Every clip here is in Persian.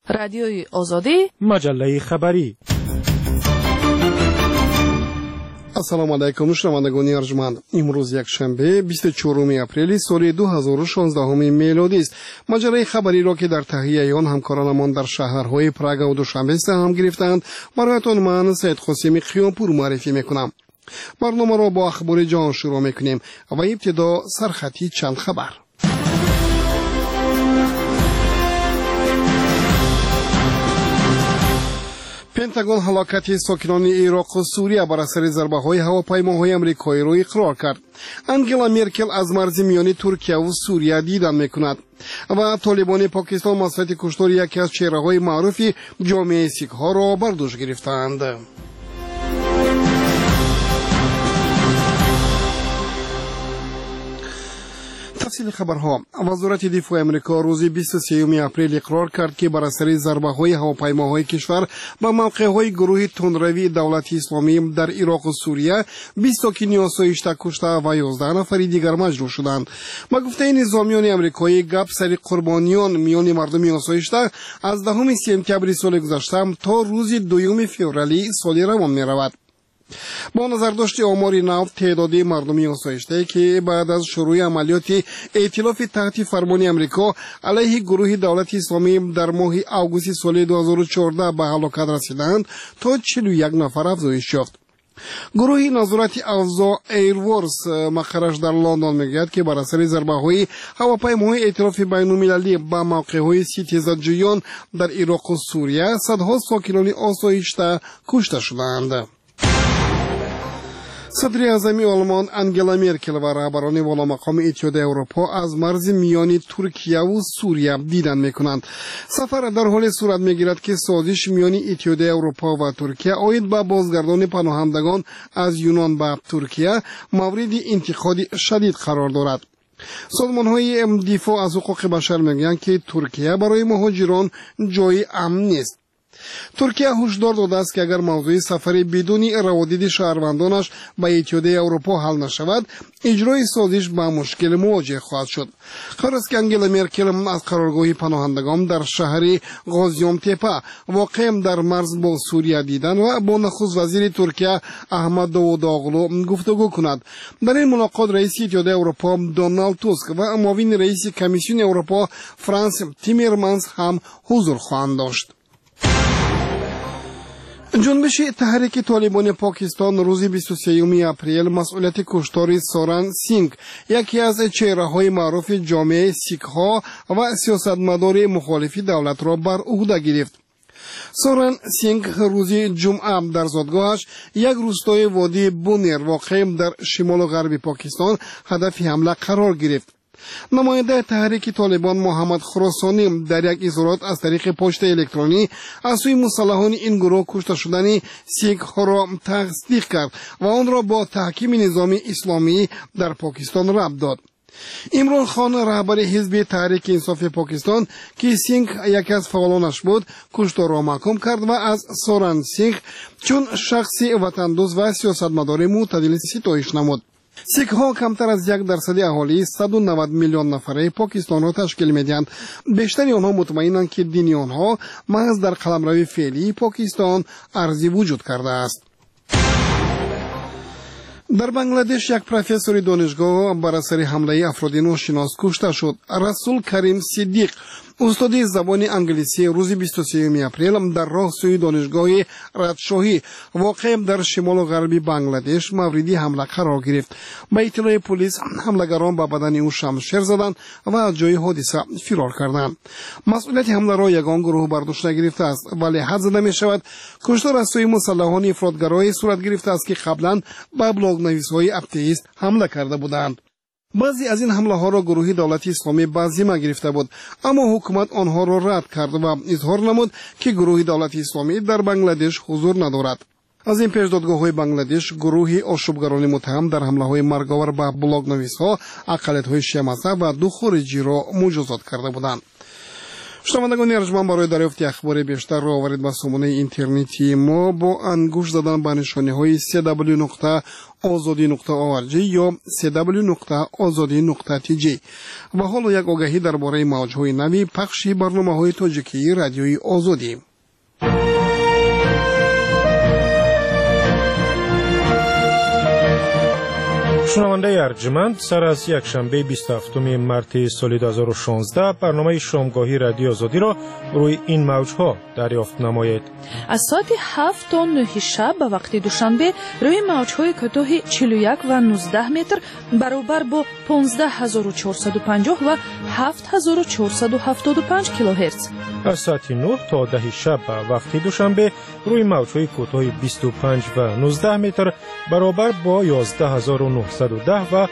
رادیوی آزادی، مجله خبری. السلام علیکم شنوندگان ارجمند. امروز یک شنبه 24 اپریل سال 2016 میلادی است. مجله خبری را که در تهیه آن همکارانمان در شهرهای پراگ و دوشنبه سهم گرفتند برایتان من سید قاسمی قیامپور معرفی میکنم. برنامه را با اخبار جهان شروع میکنیم و ابتدا سرخطی چند خبر. پنتاگون هلاکت ساکنان عراق و سوریه بر اثر ضربه‌های هواپیماهای آمریکایی را اقرار کرد. انگلا مرکل از مرز میانی ترکیه و سوریه دیدن میکند و طالبان پاکستان مسئله کشتار یکی از چهره‌های معروف جامعه سیک‌ها را بر دوش گرفتند. تفصیل خبرها. وزارت دفاع امریکا روز 23 اپریل اقرار کرد که بر اثر ضربه‌های هواپیماهای کشور به موقع‌های گروه تندروی دولت اسلامی در عراق و سوریه 20 ساکن آسایشته کشته و 11 نفر دیگر مجروح شدند. با گفته نظامیان امریکایی گپ سر قربانیان میان مردم آسایشته از 10 سپتامبر سال گذشته تا روز 2 فوریه سال روان می‌رود. با نظر داشت آمار نو تعداد مردمی آسایشته که بعد از شروع عملیات ائتلاف تحت فرمان امریکا علیه گروه دولت اسلامی در ماه آگوست سال 2014 به هلاکت رسیدند تا 41 نفر افزایش یافت. گروه نظارت اوضاع ایروورس مقرش در لندن میگوید که بر اثر ضربه‌های هواپیماهای ائتلاف بین‌المللی به موقع‌های ستیزجویان در عراق و سوریه صدها ساکنان آسایشته کشته شدند. صدر اعظم آلمان انگلا مرکل و رهبران والامقام اتحادیه اروپا از مرز میانی ترکیه و سوریه دیدن میکنند. سفر در حال صورت میگیرد که سازش میان اتحادیه اروپا و ترکیه عاید به بازگردان پناهندگان از یونان به ترکیه مورد انتقاد شدید قرار دارد. سازمان‌های دفاع از حقوق بشر میگویند که ترکیه برای مهاجران جای امن نیست. ترکیه هشدار داده است که اگر موضوع سفر بدون روادید شهروندانش به اتحادیه اروپا حل نشود اجرای سازش با مشکل مواجه خواهد شد. قرار است که انگلا مرکل از قرارگاه پناهندگان در شهر غازیان تپه واقع در مرز با سوریه دیدن و با نخست وزیر ترکیه احمد داووداغلو گفتگو کند. در این ملاقات رئیس اتحادیه اروپا دونالد توسک و معاون رئیس کمیسیون اروپا فرانس تیمرمنز هم حضور خواهند داشت. جنبش تحریک طالبان پاکستان روز 23 اپریل مسئولیت کشتار سورن سینگ یکی از چهره‌های معروف جامعه سیک‌ها و سیاستمدار مخالف دولت را بر عهده گرفت. سورن سینگ روز جمعه در زادگاهش یک روستای وادی بونیر واقع در شمال و غرب پاکستان هدف حمله قرار گرفت. نماینده تحریک طالبان محمد خراسانی در یک اظهارات از طریق پست الکترونی از سوی مسلحان این گروه کشته شدن سیک‌ها را تصدیق کرد و آن را با تحکیم نظام اسلامی در پاکستان ربط داد. عمران خان رهبر حزب تحریک انصاف پاکستان که سینگ یکی از فعالانش بود کشتار را محکوم کرد و از سورن سینگ چون شخصی وطن دوست و سیاستمدار معتدل ستایش نمود. سیک‌ها کمتر از 1% اهالی 190 میلیون نفره پاکستان را تشکیل می‌دهند. بیشتر آنها مطمئنند که دین آنها محض در قلمرو فعلی پاکستان ارزی وجود کرده است. در بنگلادش یک پروفسور دانشگاه بر اثر حمله افراد ناشناس کشته شد. رسول کریم صدیق استاد زبان انگلیسی روز 23 اپریل در راه سوی دانشگاه ردشاهی واقع در شمال و غربی بنگلادش مورد حمله قرار گرفت. با اطلاع پلیس حملگران به بدن او شمشیر زدند و از جای حادثه فرار کردند. مسئولیت حمله را یگان گروه بر دوش نگرفته است ولی حد زده می شود کشتار از سوی مسلحان افراطگرای صورت گرفته است که قبلا به بلاگ نویس‌های اتئیست حمله کرده بودند. بعضی از این حمله ها را گروه دولت اسلامی به ذمه گرفته بود اما حکومت آنها را رد کرد و اظهار نمود که گروه دولت اسلامی در بنگلادش حضور ندارد. از این پیش دادگاه‌های بنگلادش گروهی آشوبگران متهم در حمله‌های مرگاور به بلاگ نویس‌ها، اقلیت‌های شیعه مذهب و 2 خارجی را مجازات کرده بودند. شنوندگان ارجمند، برای دریافت اخبار بیشتر را آورید به سامانه اینترنتی ما با انگشت زدن به نشانه‌های www.azadi.org یا www.azadi.tg. و حالا یک آگهی درباره موج‌های نوی پخش برنامه‌های تاجیکی رادیوی آزادی. شنونده ارجمند، سر از یک شنبه 27 مارس سال 2016 برنامه شامگاهی رادیو آزادی را روی این موجها دریافت نمایید. از ساعت 7 تا 9 شب به وقت دوشنبه روی موجهای کوتاه 41 و 19 متر برابر با 15450 و 7475 کیلوهرتز. از ساعت 9 تا 10 شب به وقت دوشنبه روی موجهای کوتاه 25 و 19 متر برابر با 11910 و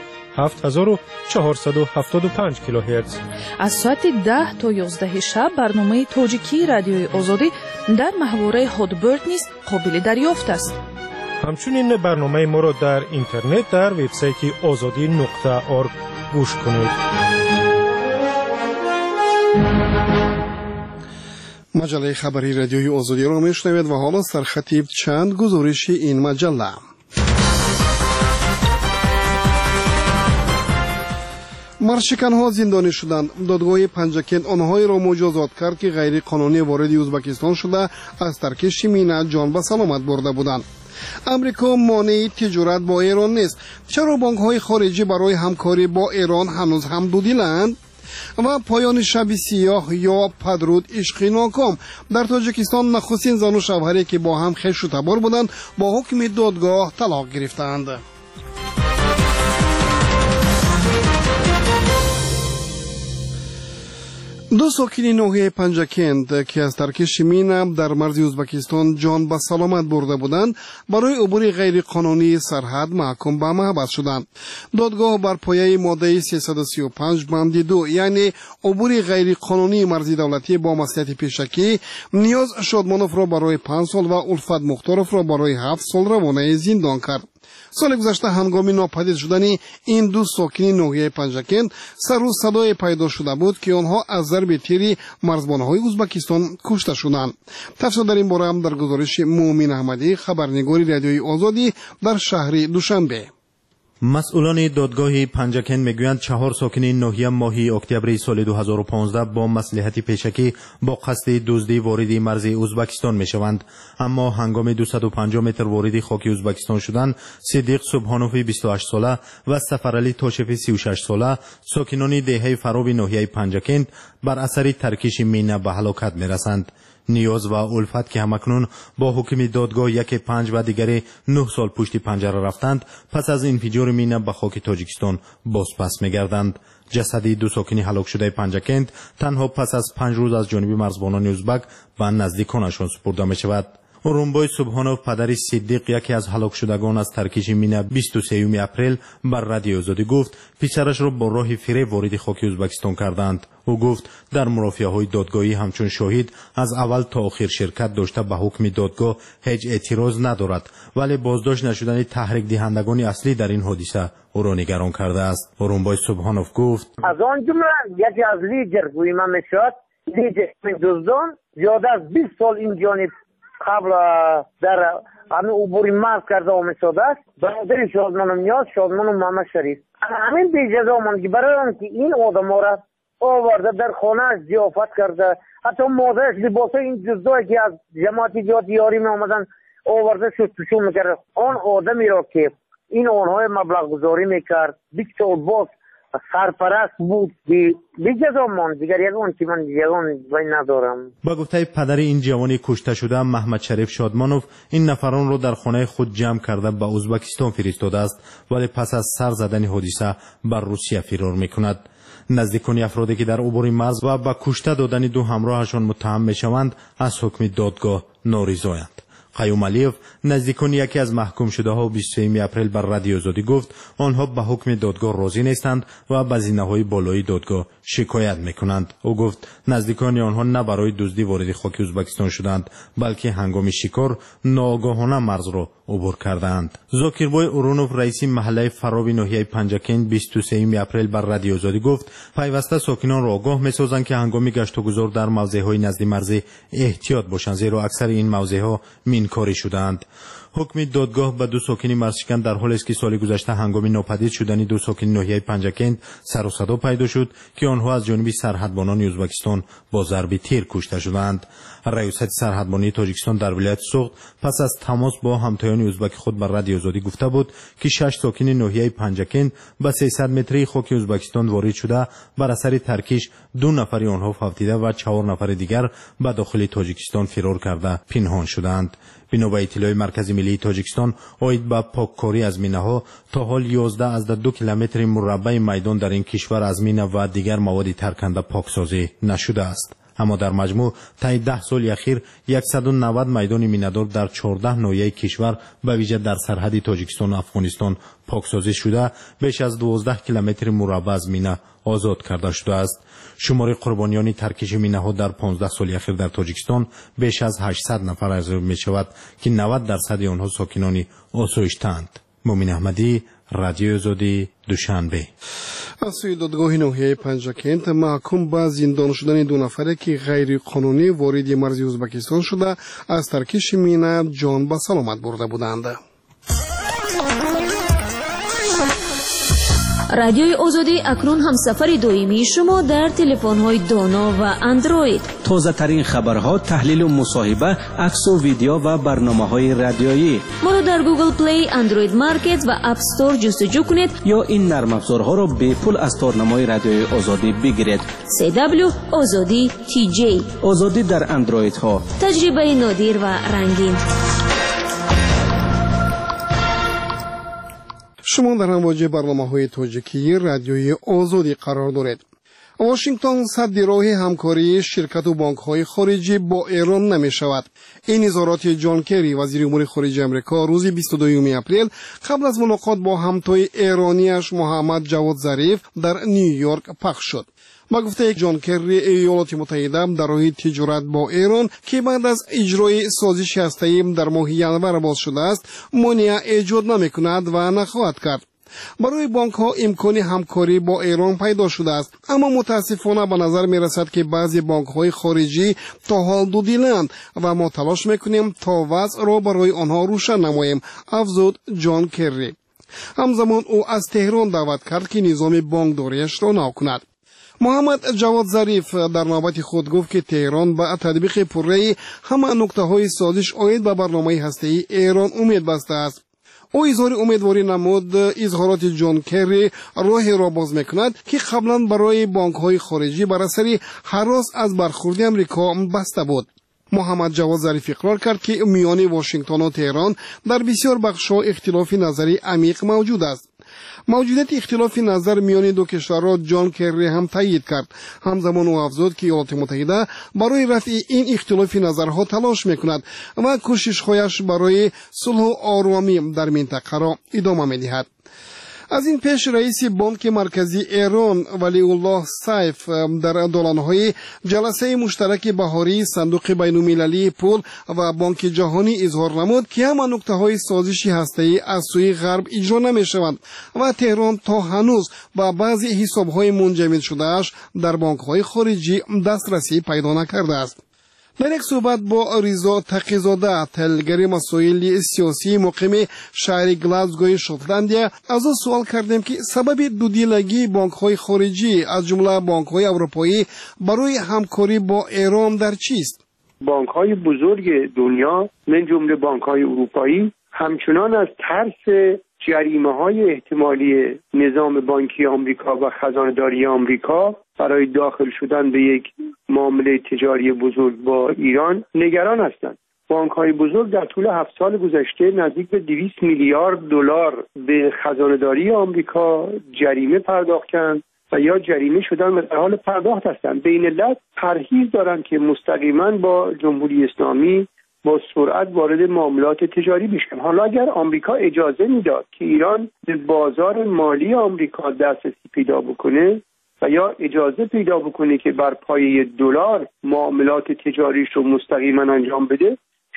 7475 کیلوهرتز. از ساعت 10 تا 11 شب برنامه تاجیکی رادیوی آزادی در محوره هادبرد نیز قابل دریافت است. همچنین برنامه ما را در اینترنت در وبسایت azadi.org گوش کنید. مجله خبری رادیوی آزادی را میشنوید و حالا سرخطیب چند گزارش این مجله. مرشکن‌ها زندانی شدند. دادگاه پنجکند آنهایی را مجازات کرد که غیر قانونی وارد ازبکستان شده از ترک شیمینه جان به سلامت برده بودند. امریکا مانع تجارت با ایران نیست. چرا بانک‌های خارجی برای همکاری با ایران هنوز هم دودیلند؟ و پایان شب سیاه یا پدرود عشقی ناکام. در تاجیکستان نخستین زن و شوهری که با هم خویش و تبار بودند با حکم دادگاه طلاق گرفتند. دو ساکن ناحیه پنجکند که از ترک شیمین در مرز ازبکستان جان به سلامت برده بودند برای عبور غیر قانونی سرحد محکوم به محبس شدند. دادگاه بر پایه ماده 335 بند 2 یعنی عبور غیر قانونی مرزی دولتی با مصلحت پیشکی نیاز شادمانوف را برای 5 سال و الفت مختاروف را برای 7 سال روانه زندان کرد. سال گذشته هنگام ناپدید شدن این دو ساکن ناحیه پنجکند سر و صدای پیدا شده بود که آنها از ضرب تیری مرزبان‌های ازبکستان کشته شدند. تفصیل در این باره هم در گزارش مومن احمدی، خبرنگار رادیوی آزادی در شهر دوشنبه. مسئولان دادگاه پنجکند میگویند 4 ساکن ناحیه ماه اکتبر سال 2015 با مصلحت پیشکی با قصد دزدی وارد مرز ازبکستان میشوند، اما هنگام 250 متر وارد خاک ازبکستان شدن صدیق سبحانوف 28 ساله و سفرعلی تاشف 36 ساله ساکنان دهه فراب ناحیه پنجکند بر اثر ترکش مینه به هلاکت میرسند. نیاز و الفت که همکنون با حکم دادگاه یک 5 و دیگری 9 سال پشت پنجره رفتند پس از انفجار مینه به خاک تاجیکستان باز پس میگردند. جسد دو ساکن هلاک شده پنجکند تنها پس از 5 روز از جانب مرزبانان ازبک به نزدیکانشان سپرده می شود. اورونبای سبحانوف پدر صدیق یکی از هلاک شدگان از ترکش مینه 23 اپریل بر رادیو آزادی گفت پسرش را با راه فریب وارد خاک ازبکستان کردند. او گفت در مرافعه‌های دادگاهی همچون شاهد از اول تا آخر شرکت داشته به حکم دادگاه هیچ اعتراض ندارد، ولی بازداشت نشدن تحریک دهندگان اصلی در این حادثه او را نگران کرده است. اورونبای سبحانوف گفت از آن جمله یکی از لیدر گویما میشد لیدر دزدان زیاده از 20 سال این جانب قبل در همین عبوری مرز کرده آمده است. برادر شادمان نیاز شادمان محمد شریف همین بی‌جزا ماند که برای آنکه این آدم‌ها را آورده در خانه‌اش ضیافت کرده، حتی مادرش لباسای این جزایی که از جماعت جهاد یاری می آمدن آورده شستشو میکرد. آن آدمی را که این آنهای مبلغ گذاری میکرد 20 سال باز سرپرست بود بی‌جزا ماند. دیگر یگان که من یگان بین ندارم. با گفته پدر این جوانی کشته شده محمد شریف شادمانوف این نفران را در خانه خود جمع کرده به ازبکستان فرستاده است، ولی پس از سر زدن حادثه بر روسیه فرار میکند. نزدیکان افرادی که در عبور مرز و به کشته دادن دو همراهشان متهم میشوند از حکم دادگاه نارضایند. قیوم علیف نزدیکان یکی از محکوم شده ها 23 اپریل بر رادیو آزادی گفت آنها به حکم دادگاه راضی نیستند و به زینه‌های بالای دادگاه شکایت میکنند. او گفت نزدیکان آنها نه برای دزدی وارد خاک ازبکستان شدند، بلکه هنگام شکار ناآگاهانه مرز را عبور کردند. زاکربای اورونوف رئیس محله فراب ناحیه پنجکند 23 اپریل بر رادیو آزادی گفت پیوسته ساکنان را آگاه می‌سازند که هنگام گشت و گذار در موضع‌های نزد مرز احتیاط باشند، زیرا اکثر این موضع‌ها مینکاری شدند. حکم دادگاه به 2 ساکن مرزشکن در حالی است که سال گذشته هنگام ناپدید شدن 2 ساکن ناحیه پنجکند سر و صدا پیدا شد که آنها از جانب سرحدبانان ازبکستان با ضرب تیر کشته شدند. ریاست سرحدبانی تاجیکستان در ولایت سوغد پس از تماس با همتایان ازبک خود بر رادیو آزادی گفته بود که 6 ساکن ناحیه پنجکند به 300 متری خاک ازبکستان وارد شده بر اثر ترکیش 2 نفر آنها فوتیده و 4 نفر دیگر به داخل تاجیکستان فرار کرده پنهان شدند. بنا به اطلاع مرکز ملی تاجیکستان آید به پاککاری از مینه‌ها تا حال 11 از 2 کیلومتر مربع میدان در این کشور از مینه و دیگر مواد ترکنده پاکسازی نشده است. اما در مجموع طی 10 سال اخیر 190 میدان مینه‌دار در 14 ناحیه کشور به ویژه در سرحد تاجیکستان و افغانستان پاکسازی شده بیش از 12 کیلومتر مربع از مینه آزاد کرده شده است. شمار قربانیان ترکش مینه‌ها در 15 سال اخیر در تاجیکستان بیش از 800 نفر ارزیابی می‌شود که 90% آنها ساکنان آسایشتند. مومن احمدی، رادیو آزادی، دوشنبه. از سوی دادگاه ناحیه پنجکند محکوم به زندان شدن 2 نفره که غیر قانونی وارد مرز ازبکستان شده از ترکش مینه جان به سلامت برده بودند. رادیوی آزادی اکنون هم سفر دائمی شما در تلفن‌های دانا و اندروید. تازه ترین خبرها، تحلیل و مصاحبه، عکس و ویدیو و برنامه‌های رادیویی. ما را در گوگل پلی، اندروید مارکت و اپ استور جستجو کنید یا این نرم افزارها را به پول از تارنمای رادیوی آزادی بگیرید. CW آزادی TJ. آزادی در اندروید ها. تجربه نادر و رنگین. شما در امواج برنامه‌های تاجیکی رادیوی آزادی قرار دارید. واشنگتن سد راه همکاری شرکت و بانک‌های خارجی با ایران نمی‌شود. این اظهارات جان کری وزیر امور خارجه آمریکا روز 22 اپریل قبل از ملاقات با همتای ایرانیش محمد جواد ظریف در نیویورک پخش شد. با گفته جان کری، ایالات متحده در راه تجارت با ایران که بعد از اجرای سازش هسته‌ای در ماه ژانویه باز شده است مانع ایجاد نمی‌کند و نخواهد کرد. برای بانک ها امکان همکاری با ایران پیدا شده است، اما متاسفانه به نظر می رسد که بعضی بانک های خارجی تا حال دودیلند و ما تلاش میکنیم تا وضع را برای آنها روشن نماییم، افزود جان کری. همزمان او از تهران دعوت کرد که نظام بانکداریش را نو کند. محمد جواد ظریف در نوبت خود گفت که تهران به تطبیق پره همه نکته های سازش آید به برنامه هسته‌ای ایران امید بسته است. او اظهار امیدواری نمود اظهارات جان کری راه را باز میکند که قبلا برای بانک های خارجی بر اثر هراس از برخورد امریکا بسته بود. محمد جواد ظریف اقرار کرد که میان واشنگتن و تهران در بسیار بخش‌ها اختلاف نظری عمیق موجود است. موجودیت اختلاف نظر میان دو کشورها جان کری هم تایید کرد. همزمان او افزود که ایالات متحده برای رفع این اختلاف نظرها تلاش میکند و کوشش‌هایش برای صلح و آرامی در منطقه را ادامه میدهد. از این پیش رئیس بانک مرکزی ایران ولی الله سیف در دالان‌های جلسه مشترک بهاری صندوق بین‌المللی پول و بانک جهانی اظهار نمود که همه نکته‌های سازش هسته‌ای از سوی غرب اجرا نمی‌شوند و تهران تا هنوز با بعضی حساب‌های منجمد شده‌اش در بانک‌های خارجی دسترسی پیدا نکرده است. در یک صحبت با رضا تقی‌زاده تحلیلگر مسائل سیاسی مقیم شهر گلاسگو شوتلندیا از او سوال کردیم که سبب دودیلگی بانک‌های خارجی از جمله بانک‌های اروپایی برای همکاری با ایران در چیست؟ بانک‌های بزرگ دنیا من جمله بانک‌های اروپایی همچنان از ترس جریمه‌های احتمالی نظام بانکی آمریکا و خزانه‌داری آمریکا برای داخل شدن به یک معامله تجاری بزرگ با ایران نگران هستند. بانک‌های بزرگ در طول 7 سال گذشته نزدیک به 200 میلیارد دلار به خزانه‌داری آمریکا جریمه پرداختند و یا جریمه شدن و در حال پرداخت هستند. بین الملل پرهیز دارند که مستقیما با جمهوری اسلامی با سرعت وارد معاملات تجاری بشن. حالا اگر آمریکا اجازه میداد که ایران به بازار مالی آمریکا دسترسی پیدا بکنه و یا اجازه پیدا بکنه که بر پایه دلار معاملات تجاریش رو مستقیما انجام بده،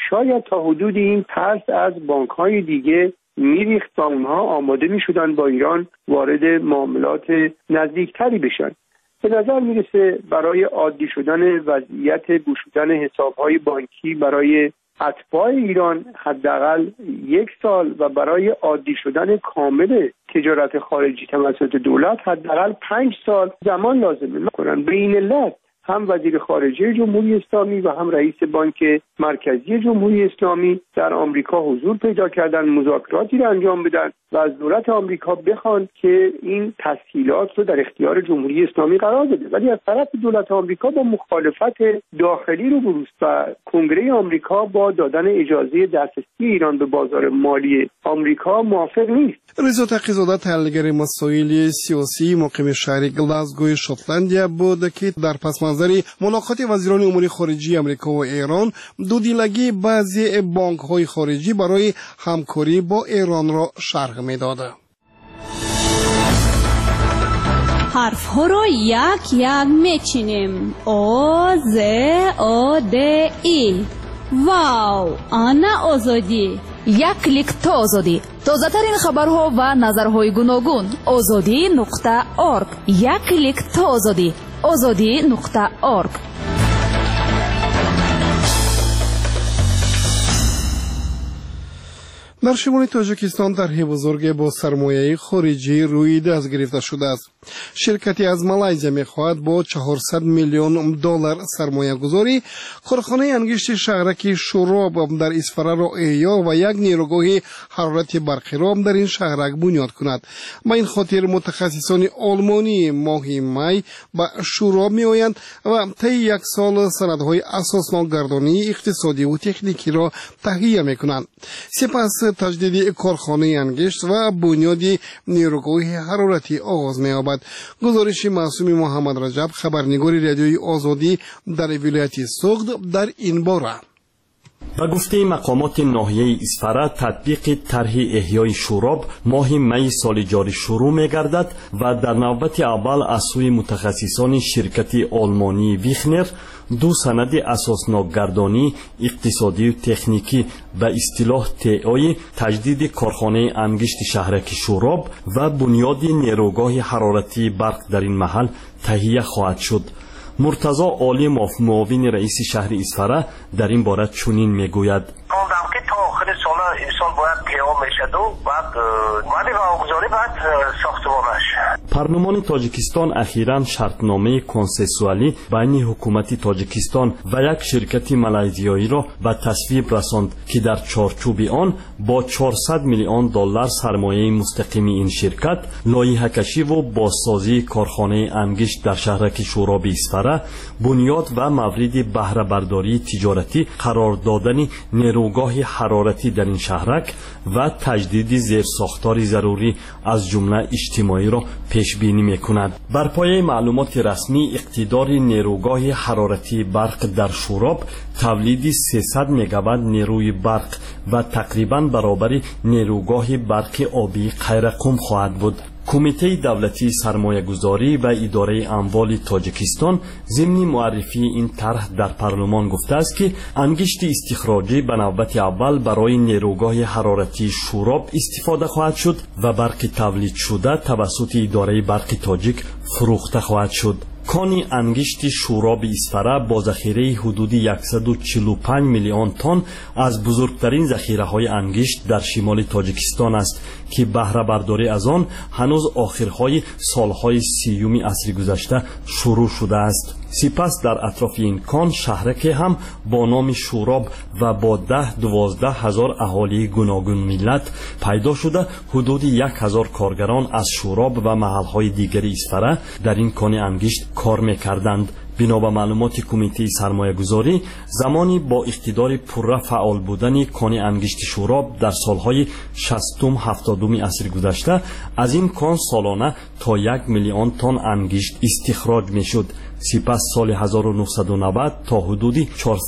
شاید تا حدود این ترس از بانک‌های دیگه میریخت و اونها آماده میشدن با ایران وارد معاملات نزدیکتری بشن. به نظر میرسه برای عادی شدن وضعیت گشودن حسابهای بانکی برای اتباع ایران حداقل 1 سال و برای عادی شدن کامل تجارت خارجی توسط دولت حداقل 5 سال زمان لازمه میکنن. به این علت هم وزیر خارجه جمهوری اسلامی و هم رئیس بانک مرکزی جمهوری اسلامی در آمریکا حضور پیدا کردن، مذاکراتی را انجام بدن و از دولت آمریکا بخوان که این تسهیلات رو در اختیار جمهوری اسلامی قرار بده. ولی از طرف دولت آمریکا با مخالفت داخلی روبروست و کنگره آمریکا با دادن اجازه دسترسی ایران به بازار مالی آمریکا موافق نیست. رضا تقی‌زاده تحلیلگر مسائل سیاسی مقیم شهر گلاسگو شوتلندیا بود که در پس منظر ملاقات وزیران امور خارجه آمریکا و ایران دودیلگی بعضی بانک‌های خارجی برای همکاری با ایران را شرح می‌داد. حرف‌ها را یک یک می‌چینیم. او ز او د ای. واو، آنا آزادی. یک کلیک تا آزادی. تازه‌ترین خبرها و نظرهای گوناگون. azadi.org. یک کلیک تا آزادی. azadi.org. در شمال تاجیکستان طرح بزرگ با سرمایه خارجی روی دست گرفته شده است. شرکتی از مالایزیا می‌خواهد با 400 میلیون دلار سرمایه گذاری کارخانه انگشت شهرک شوراب در اسفره را احیا و یک نیروگاه حرارت برقی را در این شهرک بنیاد کند. با این خاطر متخصصان آلمانی ماه می به شوراب می‌آیند و طی یک سال سندهای اساسنامه‌گردانی اقتصادی و تکنیکی را تهیه می‌کنند. سپس تجدید کارخانه انگشت و بنیاد نیروگاه حرارتی آغاز می‌یابد. گزارش معصوم محمد رجب، خبرنگار رادیوی آزادی در ولایت سوغد در این باره. به گفته مقامات ناحیه اسفره تطبیق طرح احیای شوراب ماه می سال جاری شروع می‌گردد و در نوبت اول از سوی متخصصان شرکت آلمانی ویخنر دو سند اساسنامه‌گردانی اقتصادی و تکنیکی به اصطلاح TOI تجدید کارخانه انگشت شهرک شوراب و بنیاد نیروگاه حرارتی برق در این محل تهیه خواهد شد. مرتضی عالی معاون رئیس شهر اسفره در این باره چنین میگوید: تا آخر سال انسان باید قیام میشد و بعد واگذاری بعد ساختمانش. پارلمان تاجیکستان اخیراً شرطنامه کنسنسوالی بین حکومت تاجیکستان و یک شرکت مالایزیایی را به تصویب رساند که در چارچوب آن با 400 میلیون دلار سرمایه مستقیم این شرکت لایحه کشی و بازسازی کارخانه انگشت در شهرک شوراب اسفره، بنیاد و مورد بهره برداری تجارتی قرار دادن نیروگاه حرارتی در این شهرک و تجدید زیرساختار ضروری از جمله اجتماعی را پیش بینی می‌کند. بر پایه معلومات رسمی اقتدار نیروگاه حرارتی برق در شوراب تولید 300 مگاوات نیروی برق و تقریباً برابر نیروگاه برق آبی قیرقم خواهد بود. کمیته دولتی سرمایه گذاری و اداره اموال تاجیکستان ضمن معرفی این طرح در پارلمان گفته است که انگشت استخراجی به نوبت اول برای نیروگاه حرارتی شوراب استفاده خواهد شد و برق تولید شده توسط اداره برق تاجیک فروخته خواهد شد. کان انگشت شوراب اسفره با ذخیره حدود 145 میلیون تن از بزرگترین ذخیره‌های انگشت در شمال تاجیکستان است که بهره برداری از آن هنوز آخرهای سالهای 30 عصر گذشته شروع شده است. سپس در اطراف این کان شهرک هم با نام شوراب و با 10-12 هزار اهالی گوناگون ملت پیدا شده حدود 1000 کارگران از شوراب و محلهای دیگری اسفره در این کان انگشت کار می‌کردند. بنا به معلومات کمیته سرمایه گذاری زمانی با اقتدار پرره فعال بودن کان انگشت شوراب در سالهای 60-70 عصر گذشته از این کان سالانه تا 1 میلیون تن انگشت استخراج می شد. سپس سال 1990 تا حدود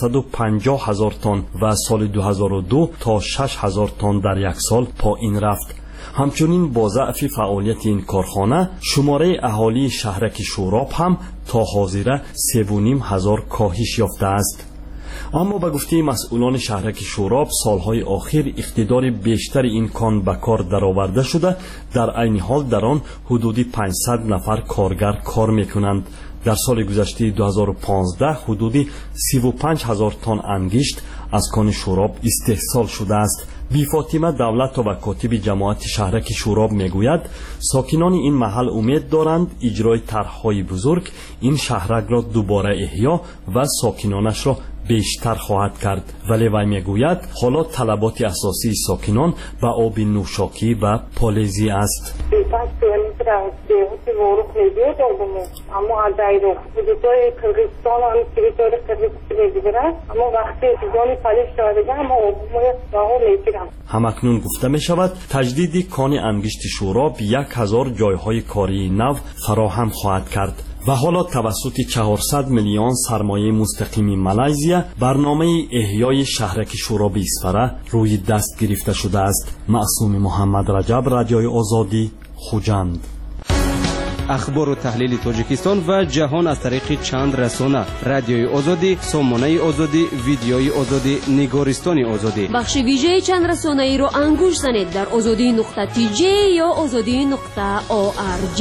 450 هزار تن و سال 2002 تا 6 هزار تن در یک سال پایین رفت. همچنین با ضعف فعالیت این کارخانه شماره اهالی شهرک شوراب هم تا حاضره 3.5 هزار کاهش یافته است. اما به گفته مسئولان شهرک شوراب سالهای آخر اقتدار بیشتر این کان به کار درآورده شده، در عین حال در آن حدود 500 نفر کارگر کار میکنند. در سال گذشته 2015 حدود 35,000 تن انگشت از کان شوراب استحصال شده است. بی فاطمه دولت و کاتب جماعت شهرک شوراب میگوید ساکنان این محل امید دارند اجرای طرح‌های بزرگ این شهرک را دوباره احیا و ساکنانش را بیشتر خواهد کرد، ولی وی میگوید حالا طلبات اساسی ساکنان به آب نوشاکی و پالیزی است. اما از حدودای کردستان و تریتوری کردستان اما وقتی زمانی پالیش شده اما آبمو میگیرم. همکنون گفته می شود تجدید کان انگشت شوراب 1000 جایهای کاری نو فراهم خواهد کرد و حالا توسط 400 میلیون سرمایه مستقیم مالزیا برنامه احیای شهرک شوراب اسفره روی دست گرفته شده است. معصوم محمد رجب، رادیوی آزادی، خوجند. اخبار و تحلیل تاجیکستان و جهان از طریق چند رسانه: رادیوی آزادی، سامانه آزادی، ویدیوی آزادی، نگارستان آزادی. بخش ویژه چند رسانه ای را انگوش زنید در azadi.tj یا azadi.org.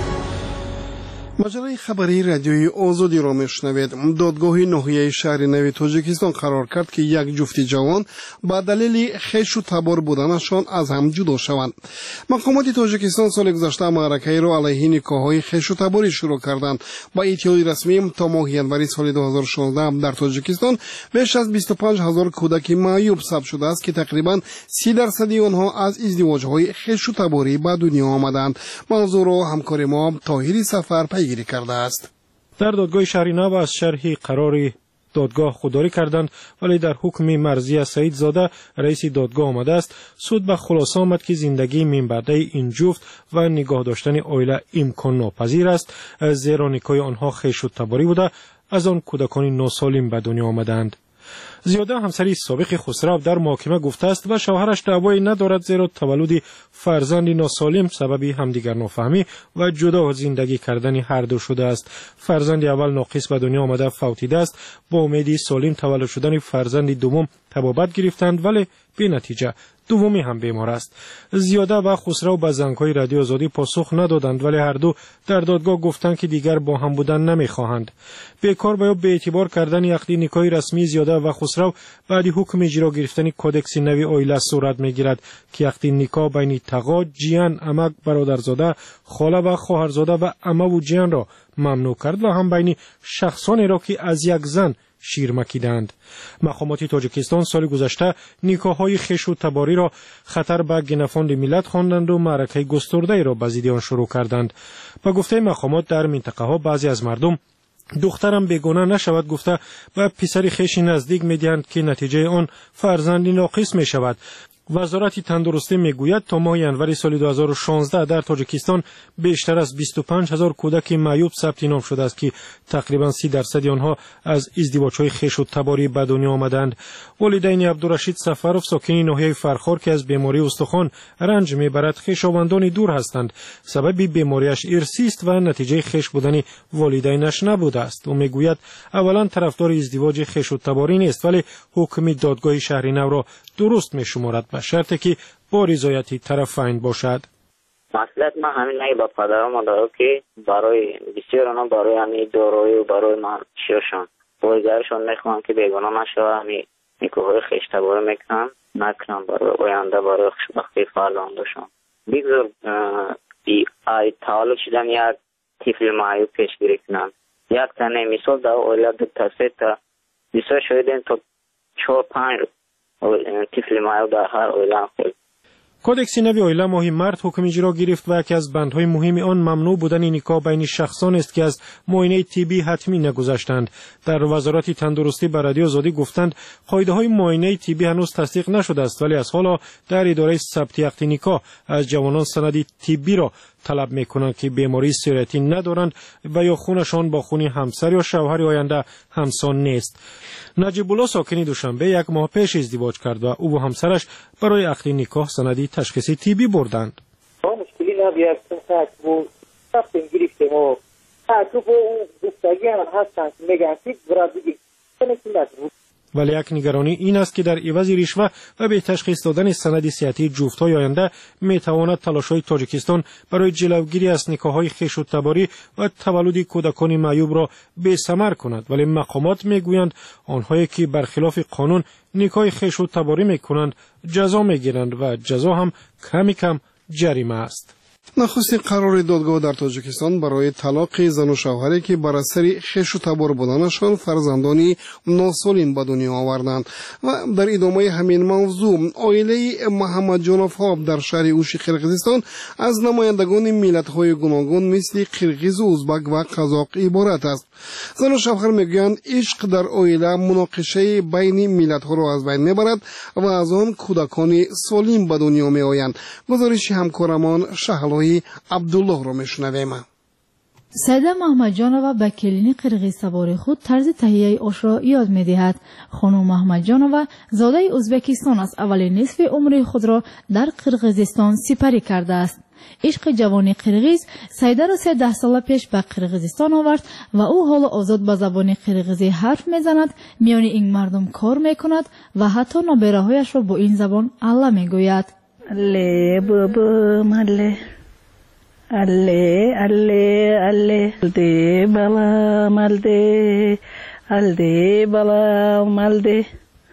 مجله خبری رادیوی آزادی را میشنوید. دادگاه ناحیه شهر نو تاجیکستان قرار کرد که یک جفت جوان با دلیل خویش و تبار بودنشان از هم جدا شوند. مقامات تاجیکستان سال گذشته معرکه را علیه نکاح‌های خویش و تباری شروع کردند. با اطلاع رسمی تا ماه ینوری سال 2016 در تاجیکستان بیش از 25,000 کودک معیوب ثبت شده است که تقریبا 30% آنها از ازدواج‌های خویش و تباری به دنیا آمدند. موضوع را همکار ما طاهری سفر گیری کرده است. در دادگاه شهر نو از شرح قرار دادگاه خودداری کردند، ولی در حکم مرضیه سعید زاده رئیس دادگاه آمده است سود به خلاصه آمد که زندگی من بعده این جفت و نگاه داشتن عائله امکان ناپذیر است، زیرا نکاح آنها خویش و تباری بوده از آن کودکان ناسالم به دنیا آمدند. زیاده همسری سابق خسرو در محاکمه گفته است و شوهرش دعوایی ندارد زیرا تولد فرزند ناسالم سبب همدیگر نافهمی و جدا زندگی کردن هر دو شده است. فرزند اول ناقص به دنیا آمده فوتیده است. با امیدی سالم تولد شدن فرزند دوم تبابت گرفتند ولی بی نتیجه. دومی هم بیمار است. زیاده و خسرو به زنگ‌های رادیو آزادی پاسخ ندادند ولی هر دو در دادگاه گفتند که دیگر با هم بودن نمی‌خواهند. بیکار و به اعتبار کردن عقد نکاح رسمی زیاده و خسرو بعد حکم اجرا گرفتن کودکس نوی عائله صورت می‌گیرد که عقد نکاح بین تقا، جیان، عمک، برادرزاده، خاله و خواهرزاده و عمه و جیان را ممنوع کرد و هم بین شخصانی را که از یک زن شیر مکیدند. مقامات تاجیکستان سال گذشته نکاح‌های خویش و تباری را خطر به گنفاند ملت خواندند و معرکه گسترده را به ضد آن شروع کردند. با گفته مقامات در منطقه ها بعضی از مردم دخترم بیگانه نشود گفته و پسر خویش نزدیک می‌دهند که نتیجه آن فرزندی ناقص می‌شود. وزارت تندرستی میگوید تا ماه ینوری سال 2016 در تاجیکستان بیشتر از 25,000 کودک معیوب ثبت نام شده است که تقریبا 30% آنها از ازدواج‌های خویش و تباری به دنیا آمدند. والدین عبدالرشید سفروف ساکن ناحیه فرخار که از بیماری استخوان رنج میبرد خویشاوندان دور هستند. سبب بیماریش ارثی است و نتیجه خویش بودن والدینش نبوده است. او میگوید اولا طرفدار ازدواج خویش و تباری نیست ولی حکم دادگاه شهر نو را درست میشمارد به شرطی که با رضایت طرفین باشد. مسئولیت من همین نگه با پدر و مادر که برای بسیار آنها برای همین دارایی و برای من شیرشان بایگرشان میخوام که بیگانه نشوه همین نکاحهای خویش تباری نکنم برای آینده برای خوشبختی فرزندشان. بگذار ای تولد شدن یک طفل معیوب پیشگیری کنند. یک تنه مثال در عائله تاثیر تا بسیار شاید تا 4-5 طفل معیوب در هر عائله خود. کودکس نوی عائله ماه مارس حکم اجرا گرفت و یکی از بندهای مهم آن ممنوع بودن نکاح بین شخصان است که از معاینه طبی حتمی نگذشتند. در وزارت تندرستی به رادیو آزادی گفتند قاعده‌های معاینه طبی هنوز تصدیق نشده است ولی از حالا در اداره ثبت عقد نکاح از جوانان سند طبی را طلب می‌کنند که بیماری سریاتی ندارند و یا خونشان با خون همسر یا شوهر آینده همسان نیست. نجیب الله ساکن دوشنبه یک ماه پیش ازدواج کرد و او و همسرش برای عقد نکاح سندی تشخیصی طبی بردند. مشکلی نبیاد که بود ثبت گرفتیم و تعقیب اون دوستگی هم هستند میگن که برای دیگه ولی یک نگرانی این است که در عوض رشوه و به تشخیص دادن سند صحتی جفت‌های آینده میتواند تلاش‌های تاجیکستان برای جلوگیری از نکاح‌های خویش و تباری و تولد کودکان معیوب را بی‌ثمر کند. ولی مقامات میگویند آنهایی که برخلاف قانون نکاح خویش و تباری میکنند جزا میگیرند و جزا هم کم جریمه است. نخستین قرار دادگاه در تاجیکستان برای طلاق زن و شوهری که بر اثر خویش و تبار بودنشان فرزندانی ناسالم به دنیا آوردند. و در ادامه همین موضوع عائله محمد جانوف ها در شهر اوشی قرقیزستان از نمایندگان ملت‌های گوناگون مثل قرقیز و ازبک و قزاق عبارت است. زن و شوهر میگویند عشق در عائله مناقشه بین ملت‌ها را از بین میبرد و از آن کودکان سالم به دنیا میآیند. گزارش همکارمان شهلای عبدالله را میشنویم. سیده محمد جانوه به کلینی قرقیزستان خود طرز تهیه آش را یاد می‌دهد. خانم محمد جانوه زاده ازبکستان است. اولین نصف عمر خود را در قرقیزستان سپری کرده است. عشق جوانی قرقیز سیده را 13 سال پیش به قرقیزستان آورد و او حالا آزاد به زبان قرقیزی حرف میزند، میان این مردم کار میکند و حتی نابغه‌هایش را با این زبان الله میگوید. الله بابا مله الله الله الله ده بالا مالده الده بالا مالده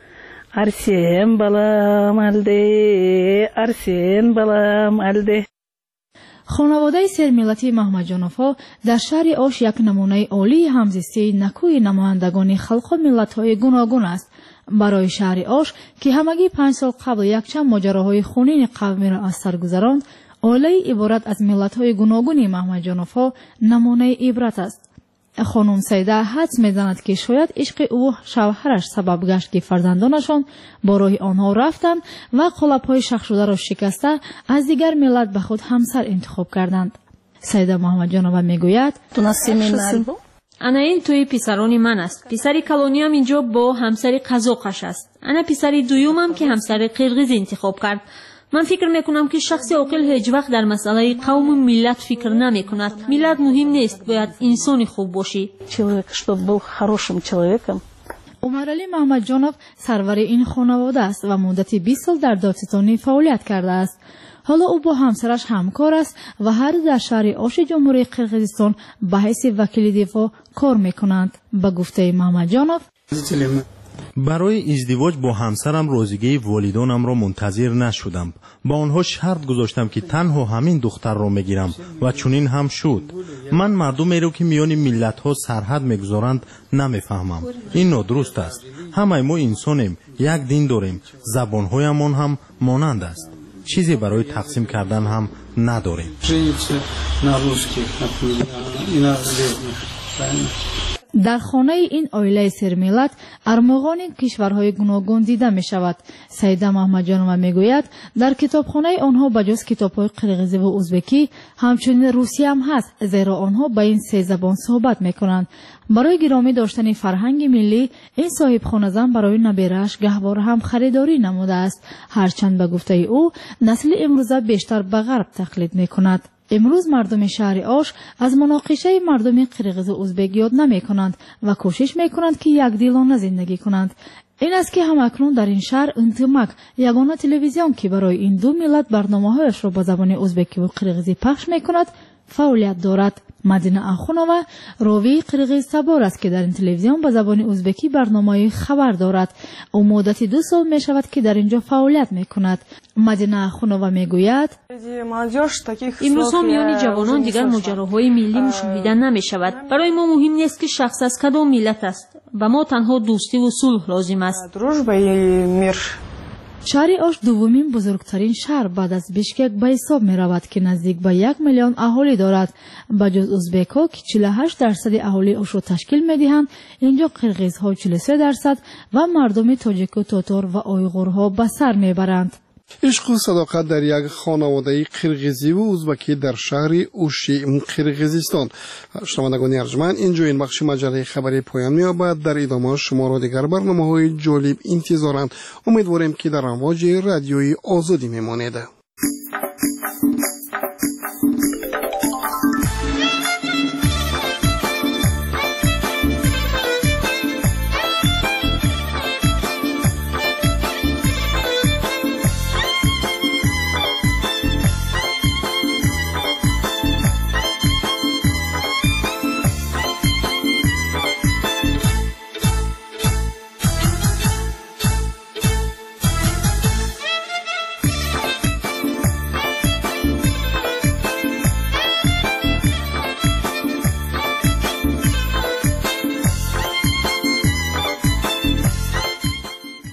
ارسین بالا مالده ارسین بالا مالده. خانواده سرملتی محمد جانوفا در شهر آش یک نمونه عالی همزیستی نکوی نمایندگان خلق و ملت‌های گوناگون است. برای شهر آش که همگی 5 سال قبل یک چند ماجراهای خونین قومی را از سر گذراند، عائله عبارت از ملت‌های گوناگون محمد جانوفا نمونه عبرت است. خانم سیده حدس می‌زند که شاید عشق او شوهرش سبب گشت که فرزندانشان با راه آنها رفتند و قالب‌های شخص شده را شکسته از دیگر ملت به خود همسر انتخاب کردند. سیده محمد جانوه میگوید انا این توی پسرانی من است. پسری کلونی هم اینجا با همسری قزاقش است. انا پسری دویومم که همسر قرقیز انتخاب کرد. من فکر میکنم که شخص عاقل هیچ وقت در مسئله قوم و ملت فکر نمیکند. ملت مهم نیست، باید انسانی خوب باشی. عمر علی محمد جانوف سرور این خانواده است و مدت 20 سال در دادستانی فعالیت کرده است. حالا او با همسرش همکار است و هر دو در شهر آش جمهوری قرقیزستان به حیث وکیل دفاع کار میکنند. به گفته محمد جانوف برای ازدواج با همسرم روزگی والدانم را منتظر نشدم. با آنها شرط گذاشتم که تنها همین دختر را میگیرم و چنین هم شد. من مردمی را که میان ملت ها سرحد میگذارند نمیفهمم. این نادرست است. همه ما انسانیم، یک دین داریم، زبانهایمان هم مانند است. چیزی برای تقسیم کردن هم نداریم. در خانه این عائله سرملت ارمغان کشورهای گوناگون دیده می شود. سیده محمد جانوه می گوید در کتابخانه آنها بجز کتاب‌های قرقیزی و ازبکی همچنین روسی هم هست، زیرا آنها با این 3 زبان صحبت می کنند. برای گرامی داشتن فرهنگ ملی این صاحب خانه زن برای نبیره‌اش گهواره هم خریداری نموده است، هرچند به گفته او نسل امروزه بیشتر به غرب تقلید می کند. امروز مردم شهر آش از مناقشه مردم قرقیز و ازبک یاد نمی کنند و کوشش می کنند که یک دیلانه زندگی کنند. این است که همکنون در این شهر انتمک یگانه تلویزیون که برای این دو ملت برنامه‌هایش را با زبان ازبکی و قرقیزی پخش می کند فعالیت دارد. مدینه اخونوه راوی قرقیز تبار است که در این تلویزیون با زبان ازبکی برنامه خبر دارد. او مدت 2 سال می شود که در اینجا فعالیت می کند. مدینه اخونوه می گوید امروز هم میان جوانان دیگر ماجراهای ملی مشاهده نمی شود. برای ما مهم نیست که شخص از کدام ملت است و ما تنها دوستی و صلح لازم است. شهر آش دومین بزرگترین شهر بعد از بیشکک به حساب می رود که نزدیک به 1 میلیون اهالی دارد. بجز ازبک ها که 48% اهالی آش را تشکیل می دهند، اینجا قرقیز ها 43% و مردم تاجیک و تاتار و آیغورها به سر می برند. عشق و صداقت در یک خانواده قرقیزی و ازبکی در شهر اوشی قرقیزستان. شنوندگان ارجمند، اینجا این بخش مجله خبری پایان می‌یابد. در ادامه شما را دیگر برنامه‌های جالب انتظارند. امیدواریم که در امواج رادیوی آزادی میمانید.